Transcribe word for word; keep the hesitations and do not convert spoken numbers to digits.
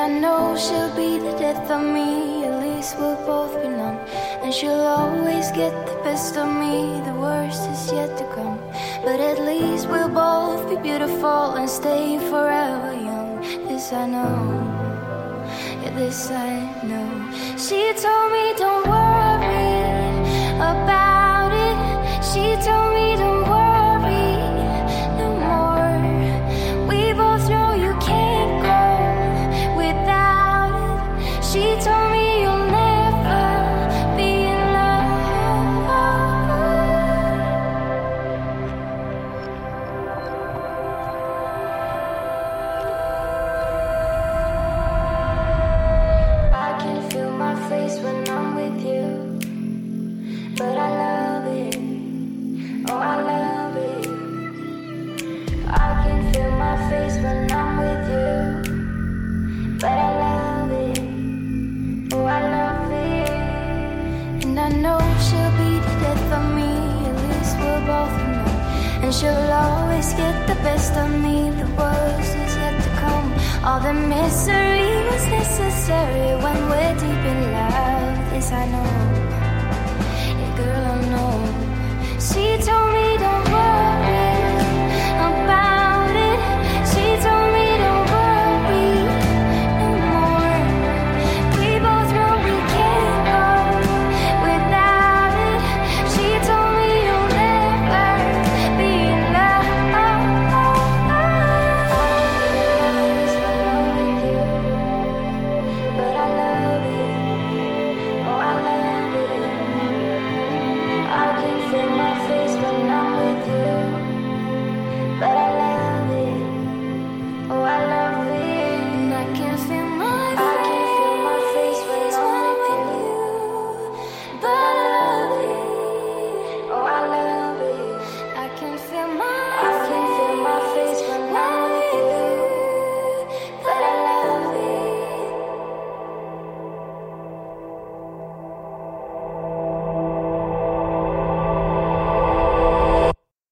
I know she'll be the death of me. At least we'll both be numb. And she'll always get the best of me. The worst is yet to come. But at least we'll both be beautiful and stay forever young. This I know. Yeah, this I know. She told me don't worry about it. She told me don't worry no more. We both know you can't go without it. She told me you'll never be in love. I can feel my face when I'm with you, but I love it. Oh, I love it. I can feel my face when I'm with you, but I love it. Oh, I love it. And I know she'll be the death of me. At least we'll both know. And she'll always get the best of me. The worst is yet to come. All the misery was necessary when we're deep in love. This I know.